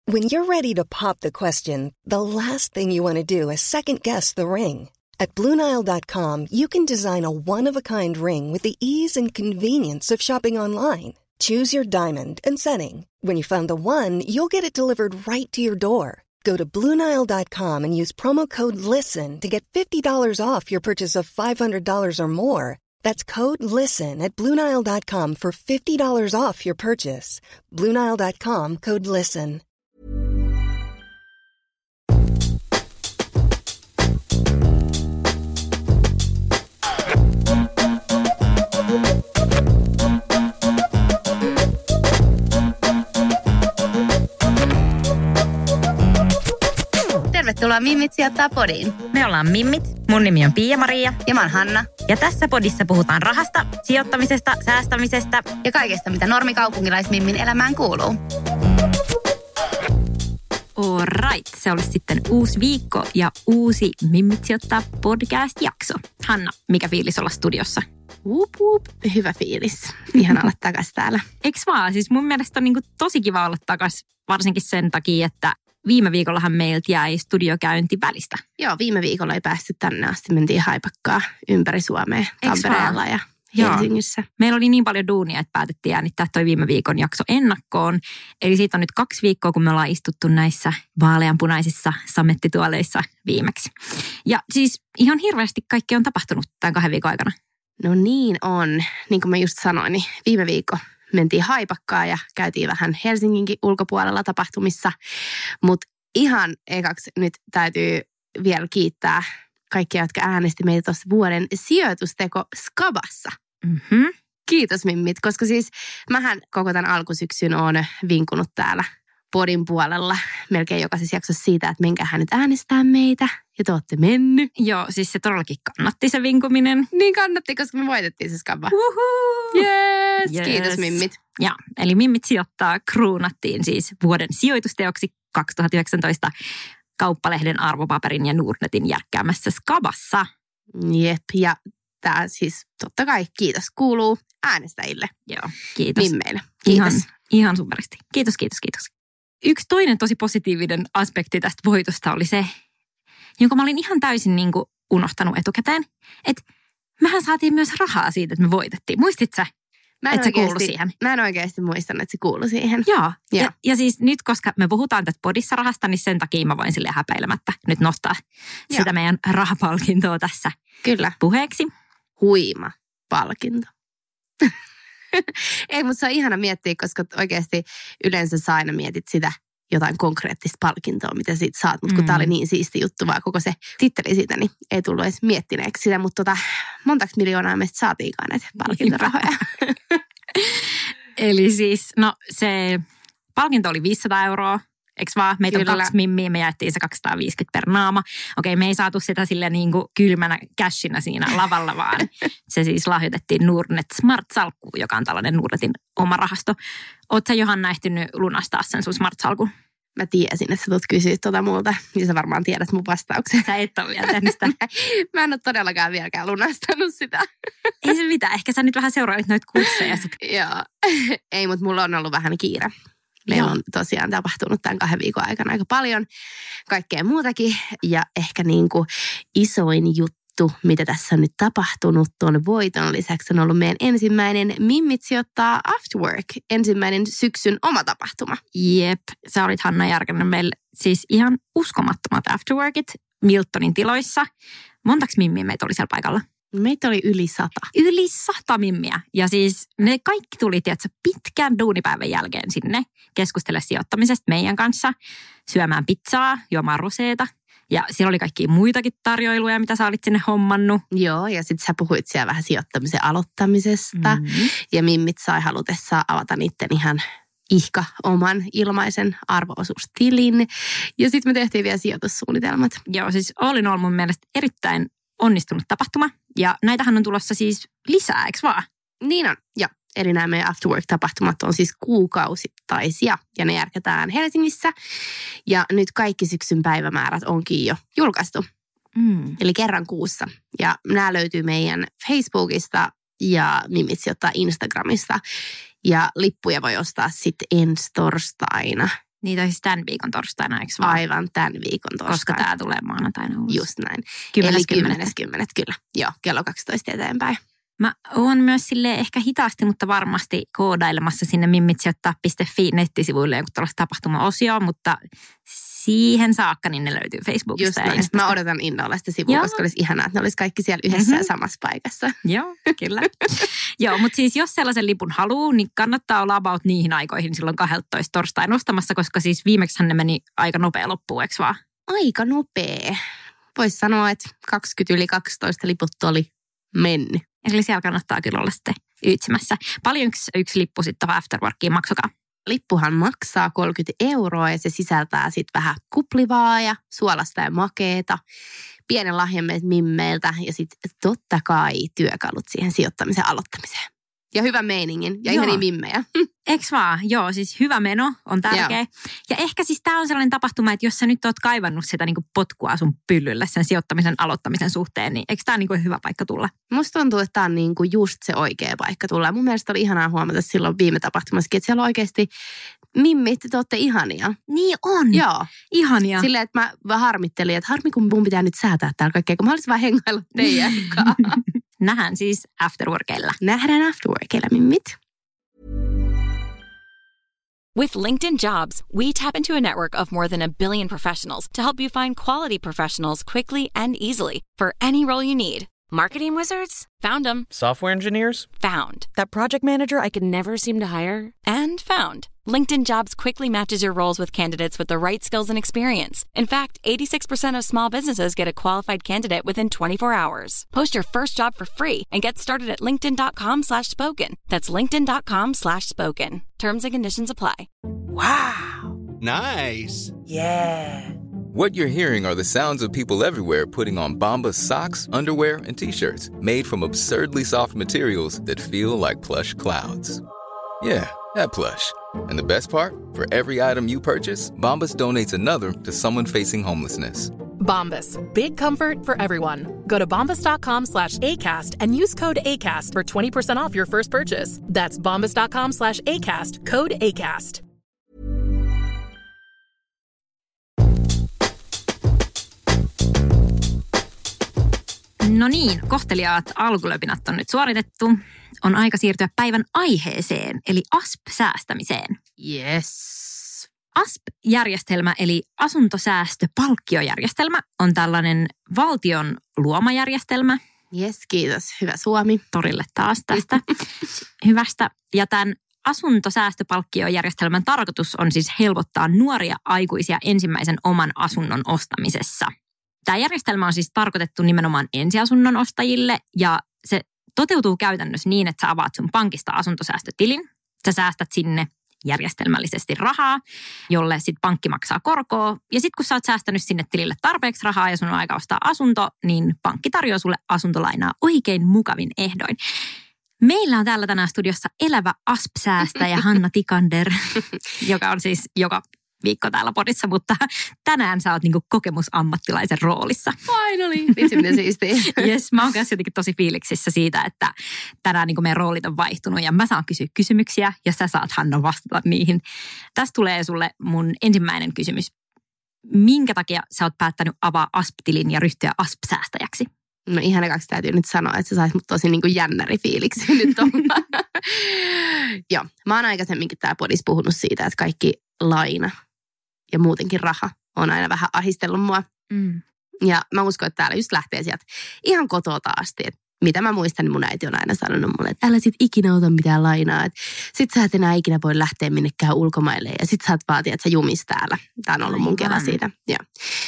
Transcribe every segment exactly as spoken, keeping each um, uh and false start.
When you're ready to pop the question, the last thing you want to do is second-guess the ring. At Blue Nile dot com, you can design a one-of-a-kind ring with the ease and convenience of shopping online. Choose your diamond and setting. When you find the one, you'll get it delivered right to your door. Go to Blue Nile dot com and use promo code LISTEN to get fifty dollars off your purchase of five hundred dollars or more. That's code LISTEN at Blue Nile dot com for fifty dollars off your purchase. Blue Nile dot com, code LISTEN. Tervetuloa Mimmit sijoittaa podiin. Me ollaan Mimmit. Mun nimi on Pia-Maria. Ja mä oon Hanna. Ja tässä podissa puhutaan rahasta, sijoittamisesta, säästämisestä ja kaikesta, mitä normikaupunkilaismimmin elämään kuuluu. All right. Se olisi sitten uusi viikko ja uusi Mimmit sijoittaa podcast-jakso. Hanna, mikä fiilis olla studiossa? Wup, wup. Hyvä fiilis. Ihan olla takas täällä. Eiks vaan? Siis mun mielestä on niin kuin tosi kiva olla takas, varsinkin sen takia, että viime viikollahan meiltä jäi studiokäynti välistä. Joo, viime viikolla ei päästy tänne asti. Mentiin haipakkaa ympäri Suomea, Tampereella ja Helsingissä. Joo. Meillä oli niin paljon duunia, että päätettiin äänittää toi viime viikon jakso ennakkoon. Eli siitä on nyt kaksi viikkoa, kun me ollaan istuttu näissä vaaleanpunaisissa samettituoleissa viimeksi. Ja siis ihan hirveästi kaikki on tapahtunut tämän kahden viikon aikana. No niin on. Niin kuin mä just sanoin, niin viime viikko mentiin haipakkaa ja käytiin vähän Helsinginkin ulkopuolella tapahtumissa. Mutta ihan ekaksi nyt täytyy vielä kiittää kaikkia, jotka äänesti meitä tuossa vuoden sijoitusteko Skabassa. Mm-hmm. Kiitos Mimmit, koska siis mähän koko tämän alkusyksyn oon vinkunut täällä podin puolella melkein jokaisessa jaksossa siitä, että menkäähän nyt äänestää meitä. Ja te ootte mennyt. Joo, siis se todellakin kannatti se vinkuminen. Niin kannatti, koska me voitettiin se Skaba. Uhuhu. Yes, yes. Kiitos Mimmit. Ja, eli Mimmit sijoittaa kruunattiin siis vuoden sijoitusteoksi kaksituhattayhdeksäntoista Kauppalehden arvopaperin ja Nordnetin järkkäämässä Skabassa. Jep, ja tämä siis totta kai kiitos kuuluu äänestäjille. Joo, kiitos. Mimmeille. Kiitos. Ihan, ihan superisti. Kiitos, kiitos, kiitos. Yksi toinen tosi positiivinen aspekti tästä voitosta oli se, jonka mä olin ihan täysin niin kuin unohtanut etukäteen, että mehän saatiin myös rahaa siitä, että me voitettiin. Muistit sä, että se kuului siihen? Mä en oikeasti muistanut, että se kuului siihen. Joo. Ja, ja, ja siis nyt, koska me puhutaan tästä podissa rahasta, niin sen takia mä voin silleen häpeilemättä nyt nostaa Joo. sitä meidän rahapalkintoa tässä Kyllä. puheeksi. Huima palkinto. Ei, mutta se on ihana miettiä, koska oikeasti yleensä sä aina mietit sitä jotain konkreettista palkintoa, mitä siitä saat. Mutta kun mm. tää oli niin siisti juttu, vaan koko se titteli siitä, niin ei tullut edes miettineeksi sitä. Mutta tota, montaks miljoonaa meistä saatiinkaan näitä palkintorahoja? Eli siis, no se palkinto oli viisisataa euroa. Eikö vaan? Meitä Kyllä. on kaksi mimmiä, me jaettiin se kaksisataaviisikymmentä per naama. Okei, me ei saatu sitä silleen niin kuin kylmänä cashina siinä lavalla, vaan se siis lahjoitettiin Nordnet Smart-salkkuun, joka on tällainen Nordnetin oma rahasto. Ootko sä Johanna ehtinyt lunastaa sen sun Smart-salkun? Mä tiesin, että sä tulet kysyä tuota multa, ja sä varmaan tiedät mun vastauksen. Sä et ole vielä tehnyt sitä. Mä en ole todellakaan vieläkään lunastanut sitä. Ei se mitään, ehkä sä nyt vähän seurailit noita kursseja. Joo, ei, mutta mulla on ollut vähän kiire. Meillä on tosiaan tapahtunut tämän kahden viikon aikana aika paljon kaikkea muutakin. Ja ehkä niin kuin isoin juttu, mitä tässä on nyt tapahtunut tuon voiton lisäksi, on ollut meidän ensimmäinen Mimmit sijoittaa Afterwork. Ensimmäinen syksyn oma tapahtuma. Jep, sä olit Hanna järkännyt meille siis ihan uskomattomat Afterworkit Miltonin tiloissa. Montaks mimmiä meitä oli siellä paikalla? Meitä oli yli sata. Yli sata mimmiä. Ja siis ne kaikki tuli, tiedätkö, pitkän duunipäivän jälkeen sinne keskustella sijoittamisesta meidän kanssa, syömään pizzaa, juomaan roseeta. Ja siellä oli kaikkia muitakin tarjoiluja, mitä sä olit sinne hommannut. Joo, ja sitten sä puhuit siellä vähän sijoittamisen aloittamisesta. Mm-hmm. Ja mimmit sai halutessaan avata niiden ihan ihka oman ilmaisen arvo-osuustilin. Ja sitten me tehtiin vielä sijoitussuunnitelmat. Joo, siis all in all mun mielestä erittäin onnistunut tapahtuma. Ja näitähän on tulossa siis lisää, eikö vaan? Niin on, joo. Eli nämä meidän Afterwork-tapahtumat on siis kuukausittaisia ja ne järkätään Helsingissä. Ja nyt kaikki syksyn päivämäärät onkin jo julkaistu. Mm. Eli kerran kuussa. Ja nämä löytyy meidän Facebookista ja Mimmit sijoittaa Instagramista. Ja lippuja voi ostaa sitten ensi torstaina Niitä on siis tämän viikon torstaina, eikö vaan? Aivan tämän viikon torstaina. Koska tämä tulee maanantaina ulos. Just näin. Kymmenes, Eli kymmenes kymmenet, kyllä. Joo, kello kaksitoista eteenpäin. Mä oon myös sille ehkä hitaasti, mutta varmasti koodailemassa sinne mimmitsijoittaa piste fi nettisivuille joku tuollaista tapahtuma-osioon, mutta siihen saakka niin ne löytyy Facebookista. Just näin. Mä odotan innolla sitä sivua, koska olisi ihanaa, että ne olisi kaikki siellä yhdessä mm-hmm. ja samassa paikassa. Joo, kyllä. Joo, mutta siis jos sellaisen lipun haluaa, niin kannattaa olla about niihin aikoihin silloin kaksitoista torstain ostamassa, koska siis viimeksihän ne meni aika nopea loppuun, eikö vaan? Aika nopea. Voisi sanoa, että kaksikymmentä yli kaksitoista liput oli mennyt. Eli siellä kannattaa kyllä olla sitten ytsimässä. Paljon yksi, yksi lippu sitten afterworkiin maksakaa? Lippuhan maksaa kolmekymmentä euroa ja se sisältää sitten vähän kuplivaa ja suolasta ja makeeta, pienen lahjan meiltä mimmeiltä ja sitten totta kai työkalut siihen sijoittamisen aloittamiseen. Ja hyvän meiningin ja Joo. ihania mimmejä. Eiks vaan? Joo, siis hyvä meno on tärkeä. Joo. Ja ehkä siis tämä on sellainen tapahtuma, että jos sä nyt oot kaivannut sitä niinku potkua sun pyllylle sen sijoittamisen aloittamisen suhteen, niin eikö tämä niinku hyvä paikka tulla? Musta tuntuu, että tämä on niinku just se oikea paikka tulla. Mun mielestä oli ihanaa huomata silloin viime tapahtumassakin, että siellä oikeasti mimmit, te ootte ihania. Niin on. Joo. Ihania. Silleen, että mä harmittelin, että harmi kun mun pitää nyt säätää täällä kaikkea, kun mä haluaisin vaan hengailla teidän kanssa. Nähdään siis afterworkeilla. Nähdään afterworkeilla, mimmit. With LinkedIn Jobs, we tap into a network of more than a billion professionals to help you find quality professionals quickly and easily for any role you need. Marketing wizards? Found them. Software engineers? Found. That project manager I could never seem to hire? And found. LinkedIn Jobs quickly matches your roles with candidates with the right skills and experience. In fact, eighty-six percent of small businesses get a qualified candidate within twenty-four hours. Post your first job for free and get started at linkedin.com slash spoken. That's linkedin.com slash spoken. Terms and conditions apply. Wow. Nice. Yeah. What you're hearing are the sounds of people everywhere putting on Bombas socks, underwear, and T-shirts made from absurdly soft materials that feel like plush clouds. Yeah, that plush. And the best part? For every item you purchase, Bombas donates another to someone facing homelessness. Bombas. Big comfort for everyone. Go to bombas.com slash ACAST and use code ACAST for twenty percent off your first purchase. That's bombas.com slash ACAST. Code ACAST. No niin, kohteliaat alkulöpinät on nyt suoritettu. On aika siirtyä päivän aiheeseen, eli A S P-säästämiseen. Yes. A S P-järjestelmä, eli asuntosäästöpalkkiojärjestelmä, on tällainen valtion luoma järjestelmä. Yes, kiitos. Hyvä Suomi. Torille taas tästä hyvästä. Ja tämän asuntosäästöpalkkiojärjestelmän tarkoitus on siis helpottaa nuoria aikuisia ensimmäisen oman asunnon ostamisessa. Tämä järjestelmä on siis tarkoitettu nimenomaan ensiasunnon ostajille ja se toteutuu käytännössä niin, että sä avaat sun pankista asuntosäästötilin. Sä säästät sinne järjestelmällisesti rahaa, jolle sitten pankki maksaa korkoa. Ja sitten kun sä oot säästänyt sinne tilille tarpeeksi rahaa ja sun on aika ostaa asunto, niin pankki tarjoaa sulle asuntolainaa oikein mukavin ehdoin. Meillä on täällä tänään studiossa elävä A S P-säästäjä Hanna Tikander, joka on siis joka viikko täällä podissa, mutta tänään sä oot niinku kokemusammattilaisen roolissa. Finally! Vitsi, miten siistiä. Yes, mä oon kanssa jotenkin tosi fiiliksissä siitä, että tänään niinku meidän roolit on vaihtunut ja mä saan kysyä kysymyksiä ja sä saat, Hanna, vastata niihin. Tästä tulee sulle mun ensimmäinen kysymys. Minkä takia sä oot päättänyt avaa A S P-tilin ja ryhtyä A S P-säästäjäksi? No ihanaksi täytyy nyt sanoa, että se saisi mut tosi niin kuin jännäri fiiliksi nyt olla. Joo, mä oon aikaisemminkin täällä podissa puhunut siitä, että kaikki laina ja muutenkin raha on aina vähän ahistellut mua. Mm. Ja mä uskon, että täällä just lähtee sieltä ihan kotota asti, että mitä mä muistan, niin mun äiti on aina sanonut mulle, että älä sit ikinä ota mitään lainaa. Että sit sä et enää ikinä voi lähteä minnekään ulkomaille ja sit sä oot vaatia, että sä jumis täällä. Tää on ollut mun kela siitä. Ja.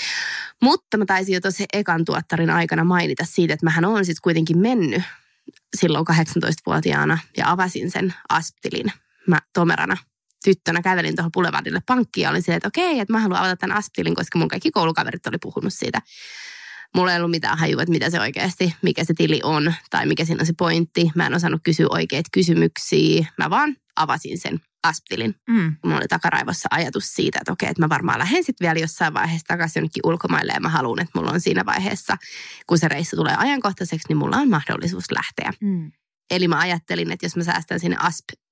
Mutta mä taisin jo tosi ekan tuottarin aikana mainita siitä, että mähän oon siis kuitenkin mennyt silloin kahdeksantoistavuotiaana ja avasin sen A S P-tilin. Mä tomerana tyttönä kävelin tuohon Boulevardille pankkiin ja olin silleen, että okei, että mä haluan avata tämän A S P-tilin, koska mun kaikki koulukaverit oli puhunut siitä. Mulla ei ollut mitään hajua, että mitä se oikeasti, mikä se tili on tai mikä siinä on se pointti. Mä en osannut kysyä oikeita kysymyksiä. Mä vaan avasin sen A S P-tilin. Mm. Mulla oli takaraivossa ajatus siitä, että okei, että mä varmaan lähden sitten vielä jossain vaiheessa takaisin jonnekin ulkomaille ja mä haluan, että mulla on siinä vaiheessa, kun se reissu tulee ajankohtaiseksi, niin mulla on mahdollisuus lähteä. Mm. Eli mä ajattelin, että jos mä säästän sinne A S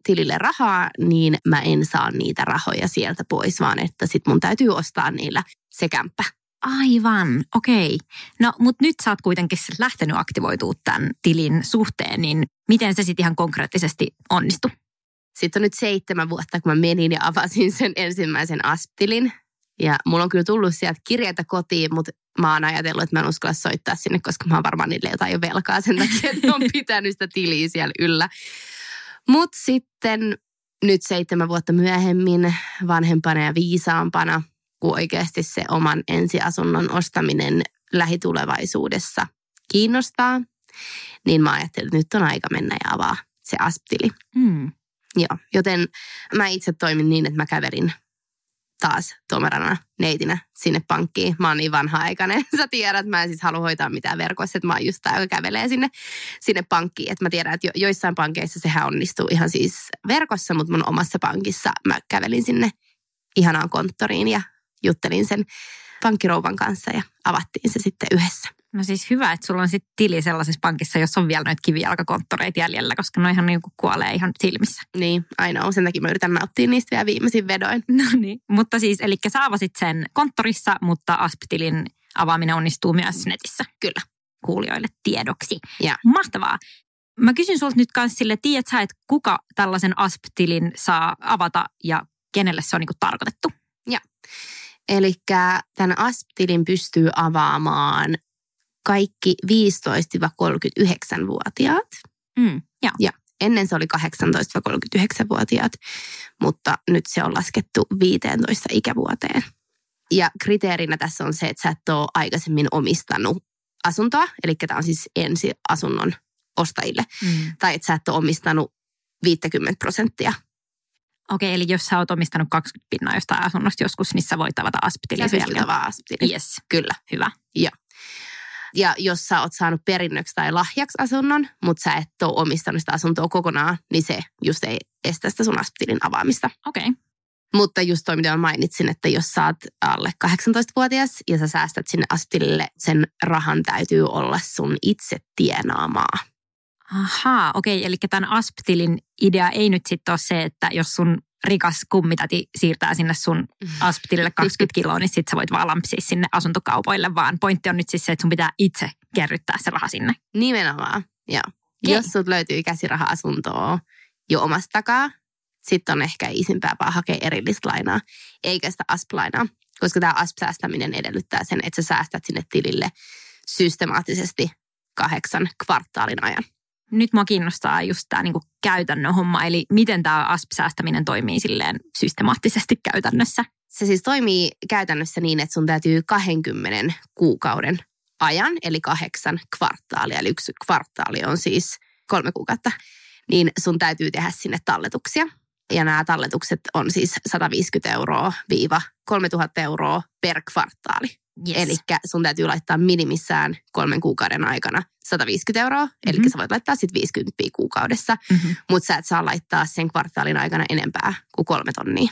tilille rahaa, niin mä en saa niitä rahoja sieltä pois, vaan että sit mun täytyy ostaa niillä se kämppä. Aivan, okei. No, mutta nyt sä oot kuitenkin lähtenyt aktivoitua tämän tilin suhteen, niin miten se sitten ihan konkreettisesti onnistui? Sitten on nyt seitsemän vuotta, kun mä menin ja avasin sen ensimmäisen A S P-tilin. Ja mulla on kyllä tullut sieltä kirjeitä kotiin, mutta mä oon ajatellut, että mä en uskalla soittaa sinne, koska mä oon varmaan niille jotain jo velkaa sen takia, että on pitänyt sitä tiliä siellä yllä. Mutta sitten nyt seitsemän vuotta myöhemmin, vanhempana ja viisaampana, kun oikeasti se oman ensiasunnon ostaminen lähitulevaisuudessa kiinnostaa, niin mä ajattelin, että nyt on aika mennä ja avaa se A S P-tili. Mm. Joo, joten mä itse toimin niin, että mä kävelin taas tomerana neitinä sinne pankkiin. Mä oon niin vanha-aikainen. Sä tiedät, että mä en siis halua hoitaa mitään verkossa, että mä oon just tää, joka kävelee sinne, sinne pankkiin. Että mä tiedän, että jo, joissain pankeissa sehän onnistuu ihan siis verkossa, mutta mun omassa pankissa mä kävelin sinne ihanaan konttoriin ja juttelin sen pankkirouvan kanssa ja avattiin se sitten yhdessä. No siis hyvä, että sulla on sitten tili sellaisessa pankissa, jossa on vielä noita kivijalkakonttoreita jäljellä, koska noihan niin kuin kuolee ihan silmissä. Niin, ainoa. Sen takia mä yritän nauttia niistä vielä viimeisin vedoin. No niin, mutta siis, eli sä avasit sen konttorissa, mutta A S P-tilin avaaminen onnistuu myös netissä. Kyllä. Kuulijoille tiedoksi. Ja. Mahtavaa. Mä kysyn sulta nyt kanssa sille, tiedät sä, että kuka tällaisen A S P-tilin saa avata ja kenelle se on niin kuin tarkoitettu? Ja. Eli tämän A S P-tilin pystyy avaamaan kaikki viisitoista–kolmekymmentäyhdeksän-vuotiaat. Mm, ja. ja ennen se oli kahdeksantoista–kolmekymmentäyhdeksän-vuotiaat, mutta nyt se on laskettu viisitoista ikävuoteen. Ja kriteerinä tässä on se, että sä et ole aikaisemmin omistanut asuntoa, eli tämä on siis ensiasunnon ostajille, mm. tai että sä et ole omistanut viisikymmentä prosenttia. Okei, eli jos sä oot omistanut kaksikymmentä pinnaa jostain asunnosta joskus, niin sä voit avata A S P-tilin. Sä pystyt avaa A S P-tilin. Yes. Kyllä. Hyvä. Ja. Ja jos sä oot saanut perinnöksi tai lahjaksi asunnon, mutta sä et ole omistanut sitä asuntoa kokonaan, niin se just ei estä sitä sun A S P-tilin avaamista. Okei. Okay. Mutta just toi, mitä mä mainitsin, että jos sä oot alle kahdeksantoistavuotias ja sä säästät sinne A S P-tilille, sen rahan täytyy olla sun itse tienaamaa. Ahaa, okei. Okay. Eli tämän A S P-tilin idea ei nyt sitten ole se, että jos sun rikas kummitati siirtää sinne sun A S P-tilille kaksikymmentä kiloa, niin sit sä voit vaan lampsia sinne asuntokaupoille, vaan pointti on nyt siis se, että sun pitää itse kerryttää se raha sinne. Nimenomaan, joo. Jos sut löytyy käsiraha-asuntoa jo omasta takaa, sitten on ehkä isimpää vaan hakea erillistä lainaa, eikä sitä A S P-lainaa, koska tämä A S P-säästäminen edellyttää sen, että sä säästät sinne tilille systemaattisesti kahdeksan kvartaalin ajan. Nyt mua kiinnostaa just tämä niinku käytännön homma, eli miten tämä A S P-säästäminen toimii silleen systemaattisesti käytännössä? Se siis toimii käytännössä niin, että sun täytyy kaksikymmentä kuukauden ajan, eli kahdeksan kvartaalia, eli yksi kvartaali on siis kolme kuukautta, niin sun täytyy tehdä sinne talletuksia. Ja nämä talletukset on siis sata viisikymmentä euroa viiva kolmetuhatta euroa per kvartaali. Yes. Eli sun täytyy laittaa minimissään kolmen kuukauden aikana sata viisikymmentä euroa, mm-hmm. eli sä voit laittaa sitten viisikymmentä kuukaudessa, mm-hmm. mutta sä et saa laittaa sen kvartaalin aikana enempää kuin kolme tonnia.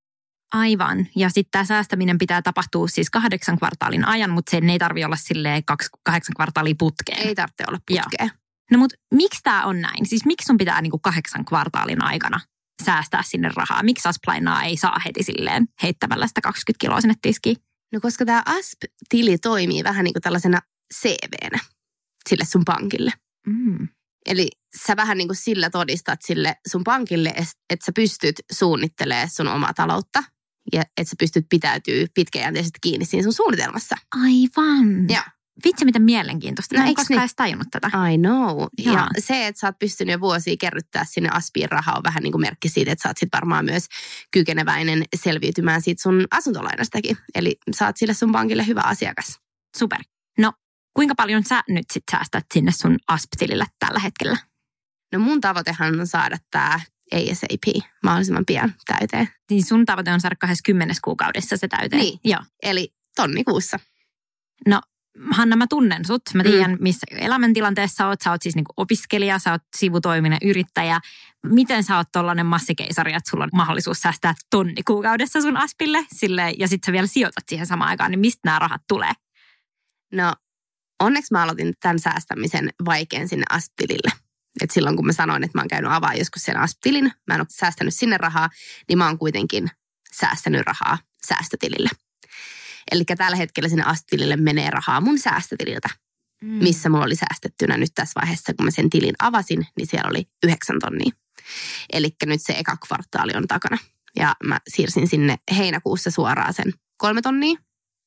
Aivan. Ja sitten tämä säästäminen pitää tapahtua siis kahdeksan kvartaalin ajan, mutta sen ei tarvitse olla silleen kaksi, kahdeksan kvartaalia putkeen. Ei tarvitse olla putkeen. Joo. No mutta miksi tämä on näin? Siis miksi sun pitää niinku kahdeksan kvartaalin aikana säästää sinne rahaa? Miksi A S P-lainaa ei saa heti silleen heittämällä sitä kaksikymmentä kiloa sinne tiskiin? No koska tämä A S P-tili toimii vähän niin kuin tällaisena C V:nä sille sun pankille. Mm. Eli sä vähän niin kuin sillä todistat sille sun pankille, että sä pystyt suunnittelemaan sun omaa taloutta ja että sä pystyt pitäytyy pitkäjänteisesti kiinni siinä sun suunnitelmassa. Aivan. Joo. Vitsi, miten mielenkiintoista. No, mä en koskaan niin? edes tajunnut tätä. I know. Ja. ja se, että sä oot pystynyt jo vuosia kerryttää sinne A S Piin rahaa on vähän niin kuin merkki siitä, että sä oot sit varmaan myös kykeneväinen selviytymään siitä sun asuntolainastakin. Eli sä oot sille sun pankille hyvä asiakas. Super. No, kuinka paljon sä nyt sit säästät sinne sun A S P-tilille tällä hetkellä? No mun tavoitehan on saada tää A S A P mahdollisimman pian täyteen. Niin sun tavoite on saada kahdeskymmenes kuukaudessa se täyteen? Niin. Joo. Eli tonni kuussa. No, Hanna, mä tunnen sut. Mä tiedän, mm. missä elämäntilanteessa oot. Sä oot siis niinku opiskelija, sä oot sivutoiminen yrittäjä. Miten sä oot tollainen massikeisari, että sulla on mahdollisuus säästää tonni kuukaudessa sun aspille sille, ja sit sä vielä sijoitat siihen samaan aikaan, niin mistä nämä rahat tulee? No, onneksi mä aloitin tämän säästämisen vaikein sinne aspilille. Et silloin kun mä sanoin, että mä oon käynyt avaa joskus sen A S P-tilin, mä en ole säästänyt sinne rahaa, niin mä oon kuitenkin säästänyt rahaa säästötilille. Eli tällä hetkellä sinne A S P-tilille menee rahaa mun säästötililtä, mm. missä mulla oli säästettynä nyt tässä vaiheessa, kun mä sen tilin avasin, niin siellä oli yhdeksän tonnia. Eli nyt se eka kvartaali on takana. Ja mä siirsin sinne heinäkuussa suoraan sen kolme tonnia.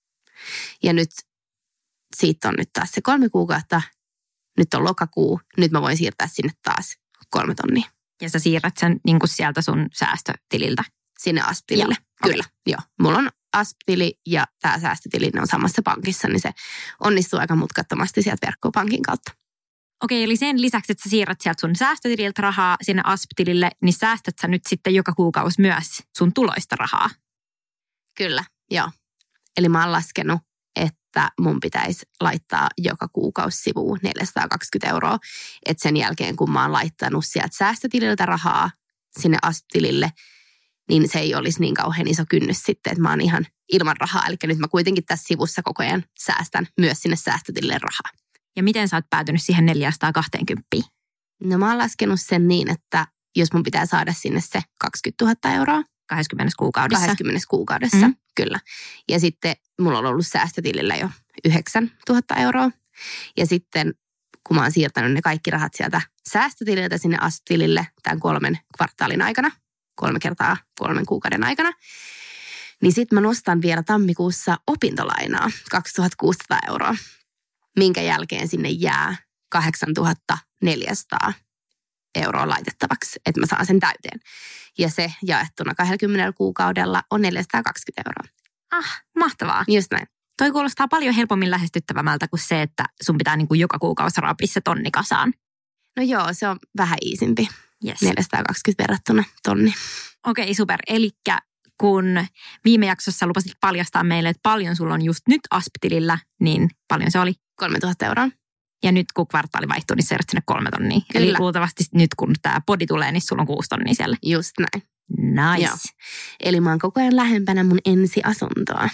Ja nyt siitä on nyt taas se kolme kuukautta. Nyt on lokakuu. Nyt mä voin siirtää sinne taas kolme tonnia. Ja sä siirrät sen niin kuin sieltä sun säästötililtä? Sinne A S P-tilille. Joo. Kyllä, okay. Joo. Mulla on A S P-tili ja tämä säästötili, ne on samassa pankissa, niin se onnistuu aika mutkattomasti sieltä verkkopankin kautta. Okei, eli sen lisäksi, että sä siirrät sieltä sun säästötililtä rahaa sinne A S P-tilille, niin säästät sä nyt sitten joka kuukausi myös sun tuloista rahaa? Kyllä, joo. Eli mä oon laskenut, että mun pitäisi laittaa joka kuukausi sivuun neljäsataakaksikymmentä euroa. Että sen jälkeen, kun mä oon laittanut sieltä säästötililtä rahaa sinne A S P-tilille, niin se ei olisi niin kauhean iso kynnys sitten, että mä oon ihan ilman rahaa. Eli nyt mä kuitenkin tässä sivussa koko ajan säästän myös sinne säästötilille rahaa. Ja miten sä oot päätynyt siihen neljäsataakaksikymmentä? No mä oon laskenut sen niin, että jos mun pitää saada sinne se kaksikymmentätuhatta euroa. kaksikymmentä kuukaudessa. kaksikymmentä kuukaudessa, mm-hmm. kyllä. Ja sitten mulla on ollut säästötilillä jo yhdeksäntuhatta euroa. Ja sitten kun mä oon siirtänyt ne kaikki rahat sieltä säästötililtä sinne A S P-tilille tämän kolmen kvartaalin aikana, kolme kertaa kolmen kuukauden aikana, niin sitten mä nostan vielä tammikuussa opintolainaa kaksituhattakuusisataa euroa, minkä jälkeen sinne jää kahdeksantuhatta neljäsataa euroa laitettavaksi, että mä saan sen täyteen. Ja se jaettuna kaksikymmentä kuukaudella on neljäsataakaksikymmentä euroa. Ah, mahtavaa. Just näin. Toi kuulostaa paljon helpommin lähestyttävämältä kuin se, että sun pitää niin kuin joka kuukausi raapia se tonni kasaan. No joo, se on vähän iisimpi. Yes. neljäsataakaksikymmentä verrattuna tonni. Okei, okay, super. Elikkä kun viime jaksossa lupasit paljastaa meille, että paljon sulla on just nyt A S P-tilillä, niin paljon se oli? kolmetuhatta euroa. Ja nyt kun kvartaali vaihtuu, niin siirrät sinne kolme tonnia. Kyllä. Eli luultavasti nyt kun tämä podi tulee, niin sulla on kuusi tonnia siellä. Just näin. Nice. Joo. Eli mä oon koko ajan lähempänä mun ensiasuntoa.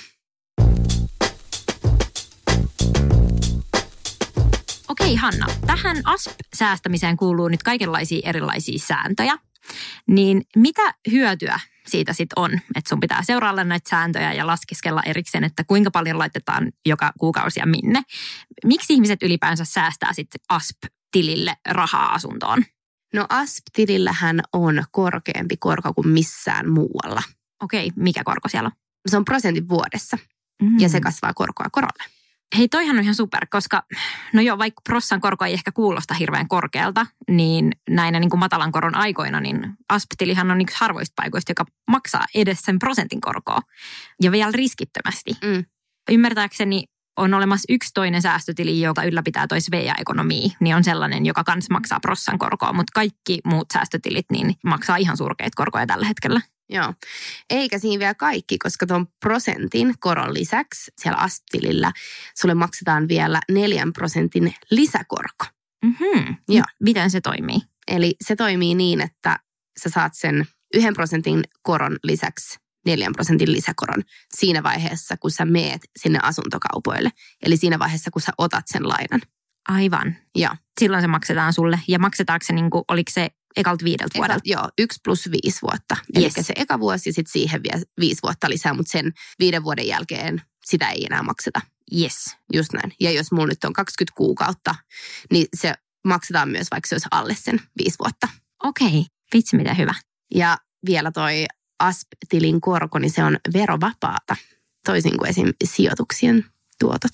Okei, Hanna. Tähän A S P-säästämiseen kuuluu nyt kaikenlaisia erilaisia sääntöjä. Niin mitä hyötyä siitä sitten on, että sun pitää seurailla näitä sääntöjä ja laskeskella erikseen, että kuinka paljon laitetaan joka kuukausi ja minne? Miksi ihmiset ylipäänsä säästää sitten A S P-tilille rahaa asuntoon? No A S P-tilillähän on korkeampi korko kuin missään muualla. Okei, mikä korko siellä on? Se on prosentin vuodessa mm. ja se kasvaa korkoa korolle. Hei, toihan on ihan super, koska no joo, vaikka prossan korko ei ehkä kuulosta hirveän korkealta, niin näinä niin kuin matalan koron aikoina, niin A S P-tilihan on yksi harvoista paikoista, joka maksaa edes sen prosentin korkoa ja vielä riskittömästi. Mm. Ymmärtääkseni on olemassa yksi toinen säästötili, joka ylläpitää toi Svea-ekonomia, niin on sellainen, joka kanssa maksaa prossan korkoa, mutta kaikki muut säästötilit niin maksaa ihan surkeita korkoja tällä hetkellä. Joo, eikä siinä vielä kaikki, koska tuon prosentin koron lisäksi siellä A S P-tilillä sulle maksetaan vielä neljän prosentin lisäkorko. Mm-hmm. Joo. Miten se toimii? Eli se toimii niin, että sä saat sen yhden prosentin koron lisäksi neljän prosentin lisäkoron siinä vaiheessa, kun sä meet sinne asuntokaupoille. Eli siinä vaiheessa, kun sä otat sen lainan. Aivan. Joo. Silloin se maksetaan sulle. Ja maksetaanko se, niin kuin, oliko se ekalta viideltä vuodelta? Eka, joo, yksi plus viisi vuotta. Yes. Eli se eka vuosi ja sitten siihen vielä viisi vuotta lisää, mutta sen viiden vuoden jälkeen sitä ei enää makseta. Yes. Just näin. Ja jos mulla nyt on kaksikymmentä kuukautta, niin se maksetaan myös, vaikka se olisi alle sen viisi vuotta. Okei, okay. Vitsi miten hyvä. Ja vielä toi A S P-tilin korko, niin se on verovapaata, toisin kuin esim. Sijoituksien tuotot.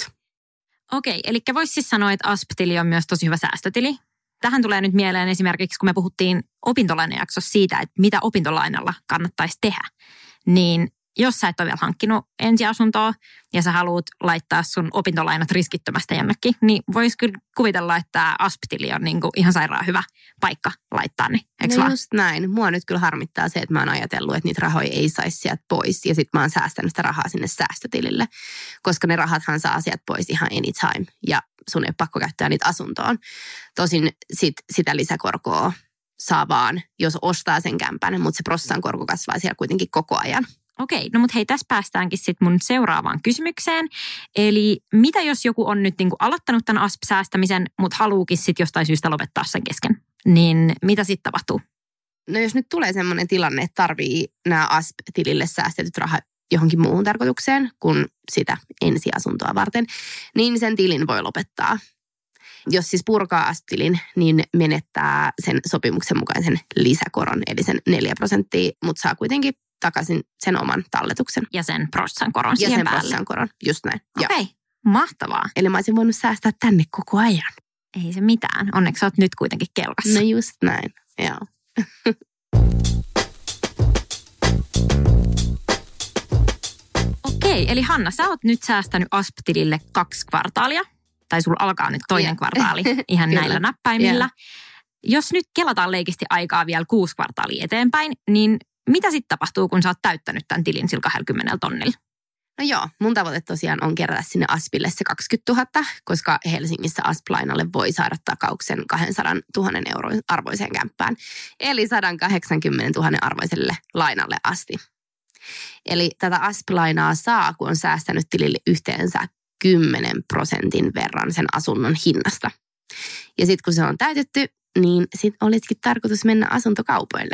Okei, eli voisi siis sanoa, että A S P-tili on myös tosi hyvä säästötili. Tähän tulee nyt mieleen esimerkiksi, kun me puhuttiin opintolainajaksossa siitä, että mitä opintolainalla kannattaisi tehdä. Niin jos sä et ole vielä hankkinut ensiasuntoa ja sä haluat laittaa sun opintolainat riskittömästä jonnekin, niin vois kyllä kuvitella, että tämä A S P-tili on niinku ihan sairaan hyvä paikka laittaa ne. Eikö no vaan? Just näin. Mua nyt kyllä harmittaa se, että mä oon ajatellut, että niitä rahoja ei saisi sieltä pois. Ja sitten mä oon säästänyt sitä rahaa sinne säästötilille, koska ne rahathan saa sieltä pois ihan anytime. Ja sun ei ole pakko käyttää niitä asuntoon. Tosin sit, sitä lisäkorkoa saa vaan, jos ostaa sen kämpän, mutta se prossan korko kasvaa siellä kuitenkin koko ajan. Okei, no mutta hei, tässä päästäänkin sitten mun seuraavaan kysymykseen. Eli mitä jos joku on nyt niinku aloittanut tämän A S P-säästämisen, mutta haluukin sitten jostain syystä lopettaa sen kesken? Niin mitä sitten tapahtuu? No jos nyt tulee semmoinen tilanne, että tarvii nämä A S P-tilille säästetyt rahat johonkin muuhun tarkoitukseen kuin sitä ensiasuntoa varten, niin sen tilin voi lopettaa. Jos siis purkaa A S P-tilin, niin menettää sen sopimuksen mukaisen lisäkoron, eli sen neljä prosenttia, mutta saa kuitenkin takaisin sen oman talletuksen. Ja sen prossan koron ja siihen sen päälle. prossan koron, just näin. Okei, okay. Mahtavaa. Eli mä olisin voinut säästää tänne koko ajan. Ei se mitään. Onneksi sä oot nyt kuitenkin kelkassa. No just näin, joo. Okei, eli Hanna, sä oot nyt säästänyt A S P-tilille kaksi kvartaalia. Tai sulla alkaa nyt toinen Yeah. kvartaali ihan Kyllä. näillä näppäimillä. Yeah. Jos nyt kelataan leikisti aikaa vielä kuusi kvartaalia eteenpäin, niin mitä sitten tapahtuu, kun sä oot täyttänyt tämän tilin sillä kaksikymmentä tonnilla? No joo, mun tavoite tosiaan on kerätä sinne A S Pille se kaksikymmentätuhatta, koska Helsingissä A S P-lainalle voi saada takauksen kaksisataatuhatta euron arvoiseen kämppään. Eli sata kahdeksankymmentätuhatta arvoiselle lainalle asti. Eli tätä A S P-lainaa saa, kun on säästänyt tilille yhteensä kymmenen prosentin verran sen asunnon hinnasta. Ja sitten kun se on täytetty, niin sitten olisikin tarkoitus mennä asuntokaupoille.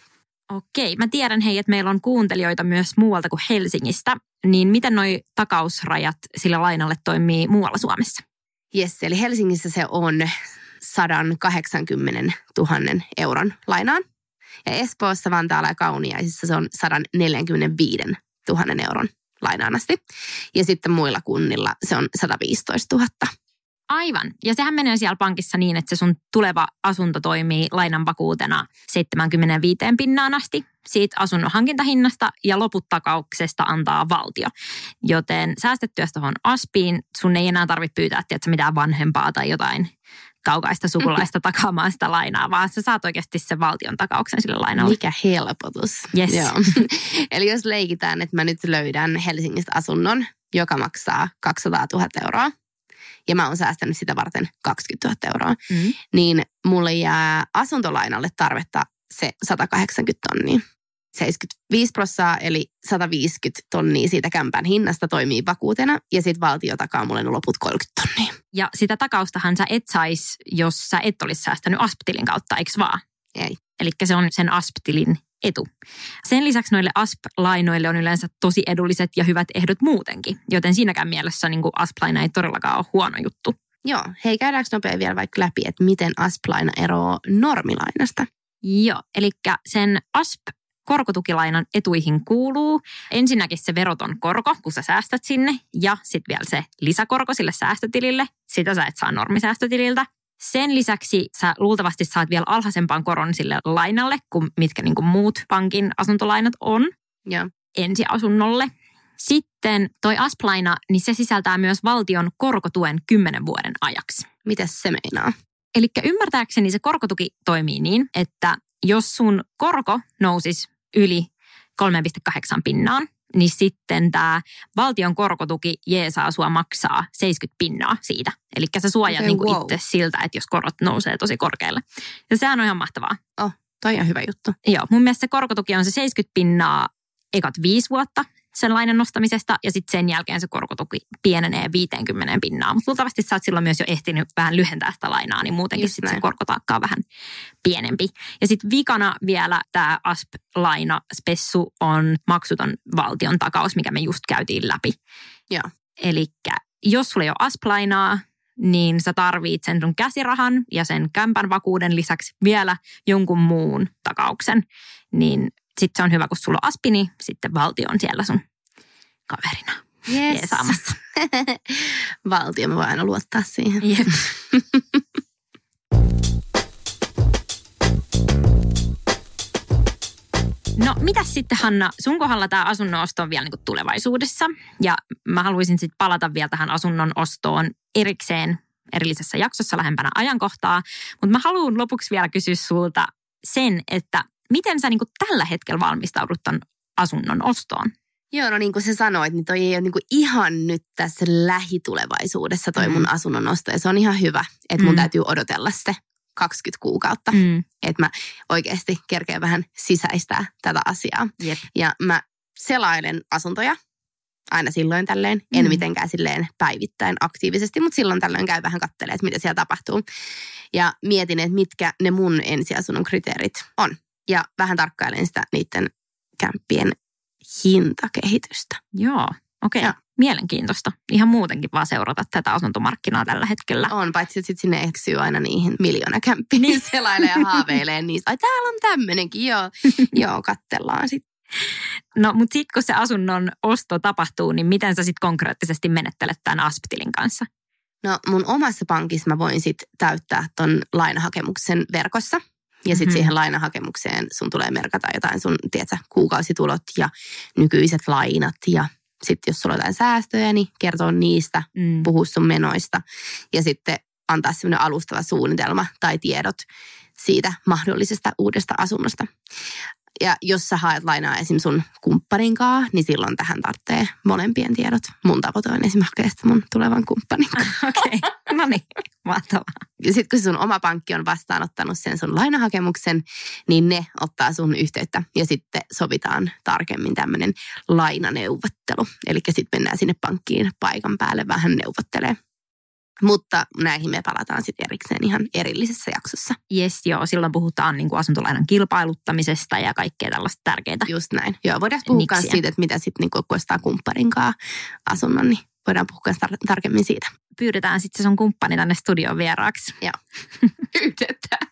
Okei, mä tiedän hei, että meillä on kuuntelijoita myös muualta kuin Helsingistä. Niin miten noi takausrajat sillä lainalle toimii muualla Suomessa? Jes, eli Helsingissä se on sata kahdeksankymmentätuhatta euron lainaan. Ja Espoossa, Vantaalla ja Kauniaisissa se on sata neljäkymmentäviisituhatta euron lainaan asti. Ja sitten muilla kunnilla se on sata viisitoistatuhatta. Aivan. Ja sehän menee siellä pankissa niin, että se sun tuleva asunto toimii lainan vakuutena seitsemänkymmentäviisi pinnaan asti siitä asunnon hankintahinnasta ja loput takauksesta antaa valtio. Joten säästettyä tuohon A S Piin sun ei enää tarvitse pyytää tiedätkö, mitään vanhempaa tai jotain kaukaista sukulaista takaamaan sitä lainaa, vaan sä saat oikeasti sen valtion takauksen sille lainalle. Mikä helpotus. Yes. Joo. Eli jos leikitään, että mä nyt löydän Helsingistä asunnon, joka maksaa kaksisataatuhatta euroa, ja mä oon säästänyt sitä varten kaksikymmentätuhatta euroa, mm. niin mulle jää asuntolainalle tarvetta se sata kahdeksankymmentä tonnia. seitsemänkymmentäviisi prosenttia eli sata viisikymmentä tonnia siitä kämpän hinnasta toimii vakuutena ja sitten valtio takaa mulle ne loput kolmekymmentä tonnia. Ja sitä takaustahan sä et sais, jos sä et olisi säästänyt A S P-tilin kautta, eikö vaan? Ei. Eli se on sen A S P-tilin etu. Sen lisäksi noille A S P-lainoille on yleensä tosi edulliset ja hyvät ehdot muutenkin, joten siinäkään mielessä niin kuin A S P-laina ei todellakaan ole huono juttu. Joo, hei käydäänkö nopea vielä vaikka läpi, että miten A S P-laina eroaa normilainasta? Joo, eli sen A S P-korkotukilainan etuihin kuuluu ensinnäkin se veroton korko, kun sä säästät sinne, ja sitten vielä se lisäkorko sille säästötilille. Sitä sä et saa normisäästötililtä. Sen lisäksi sä luultavasti saat vielä alhaisempaan koron sille lainalle, kuin mitkä niin kuin muut pankin asuntolainat on Joo. ensiasunnolle. Sitten toi A S P-laina, niin se sisältää myös valtion korkotuen kymmenen vuoden ajaksi. Mitäs se meinaa? Eli ymmärtääkseni se korkotuki toimii niin, että jos sun korko nousisi yli kolme pilkku kahdeksan pinnaan, niin sitten tämä valtion korkotuki jeesaa sua maksaa seitsemänkymmentä pinnaa siitä. Eli sä suojaat okay, niinku wow. itse siltä, että jos korot nousee tosi korkealle. Ja sehän on ihan mahtavaa. Oh, toi on hyvä juttu. Joo, mun mielestä se korkotuki on se seitsemänkymmentä pinnaa ekat viisi vuotta sen lainan nostamisesta ja sitten sen jälkeen se korkotuki pienenee viisikymmentä pinnaa. Mutta luultavasti sä oot silloin myös jo ehtinyt vähän lyhentää sitä lainaa, niin muutenkin sitten se korkotaakka on vähän pienempi. Ja sitten vikana vielä tämä A S P-laina spessu on maksuton valtion takaus, mikä me just käytiin läpi. Joo. Eli jos sulla ei ole A S P-lainaa, niin sä tarvitset sen sun käsirahan ja sen kämpän vakuuden lisäksi vielä jonkun muun takauksen, niin sitten se on hyvä, kun sulla on A S P, niin sitten valtio on siellä sun kaverina. Yes. Jeesaamassa. Valtio, me voi aina luottaa siihen. Jep. No mitäs sitten Hanna, sun kohdalla tämä asunnon osto on vielä niin kuin tulevaisuudessa ja mä haluaisin sitten palata vielä tähän asunnon ostoon erikseen erillisessä jaksossa lähempänä ajankohtaa, mutta mä haluan lopuksi vielä kysyä sulta sen, että miten sä niin kuin tällä hetkellä valmistaudut ton asunnon ostoon? Joo, no niin kuin sä sanoit, niin toi ei ole niin kuin ihan nyt tässä lähitulevaisuudessa toi mm. mun asunnon osto. Ja se on ihan hyvä, että mun mm. täytyy odotella se kaksikymmentä kuukautta. Mm. Että mä oikeasti kerkeen vähän sisäistää tätä asiaa. Jep. Ja mä selailen asuntoja aina silloin tälleen. En mm. mitenkään silleen päivittäin aktiivisesti, mutta silloin tällöin käy vähän katselemaan, että mitä siellä tapahtuu. Ja mietin, että mitkä ne mun ensiasunnon kriteerit on. Ja vähän tarkkailen sitä niiden kämppien hintakehitystä. Joo, okei. Okay. Mielenkiintoista. Ihan muutenkin vaan seurata tätä asuntomarkkinaa tällä hetkellä. On, paitsi että sitten sinne eksyy aina niihin miljoonakämppiin, niin selailee ja haaveilee niistä. Ai täällä on tämmönenkin, joo. Joo, katsellaan sitten. No, mutta sitten kun se asunnon osto tapahtuu, niin miten sä sitten konkreettisesti menettelet tämän A S P-tilin kanssa? No mun omassa pankissa mä voin sitten täyttää ton lainahakemuksen verkossa. Ja sitten mm-hmm. siihen lainahakemukseen sun tulee merkata jotain sun, tiedätkö, kuukausitulot ja nykyiset lainat. Ja sitten jos sulla on jotain säästöjä, niin kertoo niistä, mm. puhua sun menoista. Ja sitten antaa semmoinen alustava suunnitelma tai tiedot siitä mahdollisesta uudesta asunnosta. Ja jos sä haet lainaa esim. Sun kumppaninkaan, niin silloin tähän tarvitsee molempien tiedot. Mun tavoite on esim. Hakea mun tulevan kumppanin. Okei, okay. No niin, mahtavaa. Ja sitten kun sun oma pankki on vastaanottanut sen sun lainahakemuksen, niin ne ottaa sun yhteyttä. Ja sitten sovitaan tarkemmin tämmöinen lainaneuvottelu. Eli sitten mennään sinne pankkiin paikan päälle vähän neuvottelee. Mutta näihin me palataan sitten erikseen ihan erillisessä jaksossa. Jes, joo. Silloin puhutaan niin kuin asuntolainan kilpailuttamisesta ja kaikkea tällaista tärkeää. Just näin. Joo, voidaan puhua myös siitä, että mitä sitten niin kun ostaa kumppaninkaan asunnon, niin voidaan puhua tar- tarkemmin siitä. Pyydetään sitten se sun kumppani tänne studion vieraaksi. Joo. Pyydetään.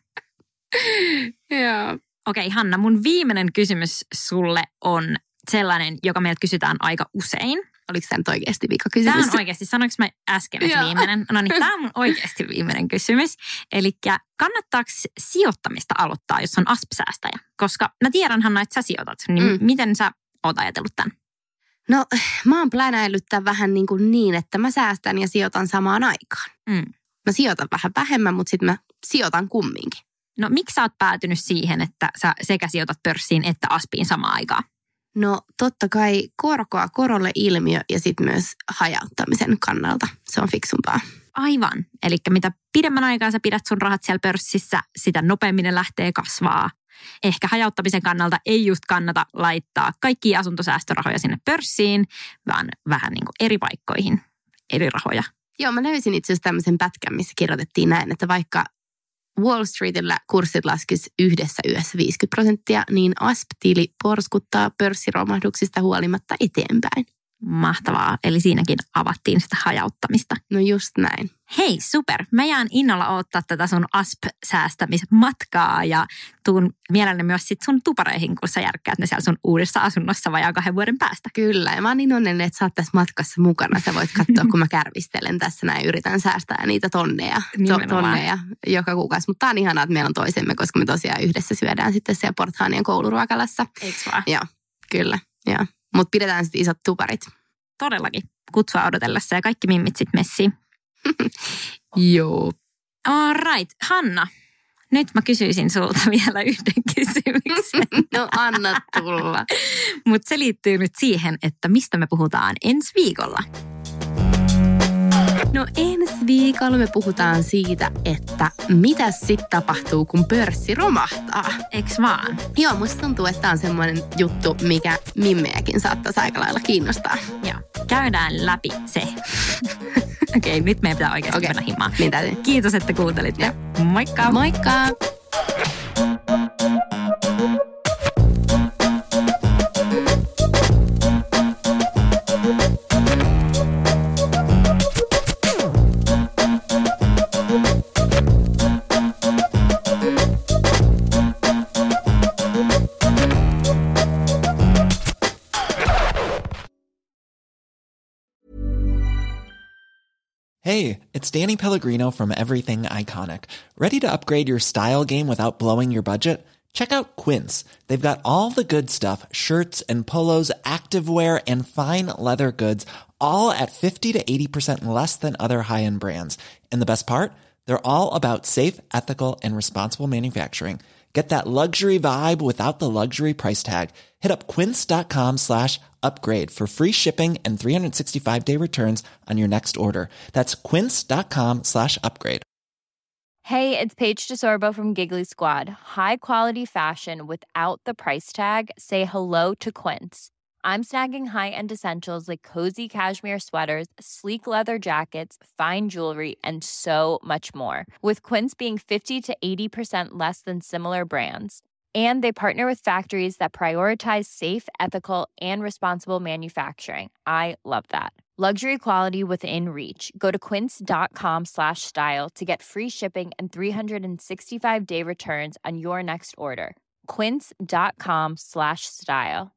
Joo. Okei, Hanna, mun viimeinen kysymys sulle on sellainen, joka meiltä kysytään aika usein. Oliko tämä nyt oikeasti viikakysymys? Tämä on oikeasti. Sanoinko mä äsken, että viimeinen? No niin, tämä on mun oikeasti viimeinen kysymys. Eli kannattaako sijoittamista aloittaa, jos on A S P-säästäjä? Koska mä tiedän, Hanna, että sä sijoitat. Niin mm. miten sä oot ajatellut tämän? No, mä oon plänäillyt tämän vähän niin, kuin niin, että mä säästän ja sijoitan samaan aikaan. Mm. Mä sijoitan vähän vähemmän, mutta sitten mä sijoitan kumminkin. No, miksi sä oot päätynyt siihen, että sä sekä sijoitat pörssiin että A S Piin samaan aikaan? No totta kai korkoa korolle ilmiö ja sitten myös hajauttamisen kannalta. Se on fiksumpaa. Aivan. Eli mitä pidemmän aikaa sä pidät sun rahat siellä pörssissä, sitä nopeammin ne lähtee kasvaa. Ehkä hajauttamisen kannalta ei just kannata laittaa kaikkia asuntosäästörahoja sinne pörssiin, vaan vähän niin kuin eri paikkoihin eri rahoja. Joo, mä löysin itse asiassa tämmöisen pätkän, missä kirjoitettiin näin, että vaikka Wall Streetillä kurssit laskisi yhdessä yössä viisikymmentä prosenttia, niin A S P-tili porskuttaa pörssiromahduksista huolimatta eteenpäin. Mahtavaa. Eli siinäkin avattiin sitä hajauttamista. No just näin. Hei, super. Mä jään innolla odottaa tätä sun A S P-säästämismatkaa ja tuun mielelläni myös sit sun tupareihin, kun sä järkkäät ne siellä sun uudessa asunnossa vajaa kahden vuoden päästä. Kyllä. Ja mä oon niin onnellinen, että sä oot tässä matkassa mukana. Sä voit katsoa, kun mä kärvistelen tässä näin, yritän säästää niitä tonneja, to- tonneja joka kuukausi. Mutta tää on ihanaa, että meillä on toisemme, koska me tosiaan yhdessä syödään sitten siellä Porthaanien kouluruokalassa. Eiks vaan? Joo, kyllä. Joo. Mutta pidetään sitten isot tuparit. Todellakin. Kutsua odotellessa ja kaikki mimmit sitten messiin. Joo. All right. Hanna, nyt mä kysyisin sulta vielä yhden kysymyksen. No anna tulla. Mutta se liittyy nyt siihen, että mistä me puhutaan ensi viikolla. No ensi viikolla me puhutaan siitä, että mitä sitten tapahtuu, kun pörssi romahtaa. Eiks vaan? Joo, musta tuntuu, että tämä on semmoinen juttu, mikä mimmejäkin saattaisi aika lailla kiinnostaa. Joo, käydään läpi se. Okei, okay, nyt meidän pitää oikeasti okay. mennä himaan. Niin täytyy. Kiitos, että kuuntelitte. Ja. Moikka! Moikka! Hey, it's Danny Pellegrino from Everything Iconic. Ready to upgrade your style game without blowing your budget? Check out Quince. They've got all the good stuff, shirts and polos, activewear, and fine leather goods, all at fifty to eighty percent less than other high-end brands. And the best part? They're all about safe, ethical, and responsible manufacturing. Get that luxury vibe without the luxury price tag. Hit up quince.com slash upgrade for free shipping and three sixty-five day returns on your next order. That's quince.com slash upgrade. Hey, it's Paige DeSorbo from Giggly Squad. High quality fashion without the price tag. Say hello to Quince. I'm snagging high-end essentials like cozy cashmere sweaters, sleek leather jackets, fine jewelry, and so much more. With Quince being fifty to eighty percent less than similar brands. And they partner with factories that prioritize safe, ethical, and responsible manufacturing. I love that. Luxury quality within reach. Go to quince.com slash style to get free shipping and three sixty-five day returns on your next order. Quince.com slash style.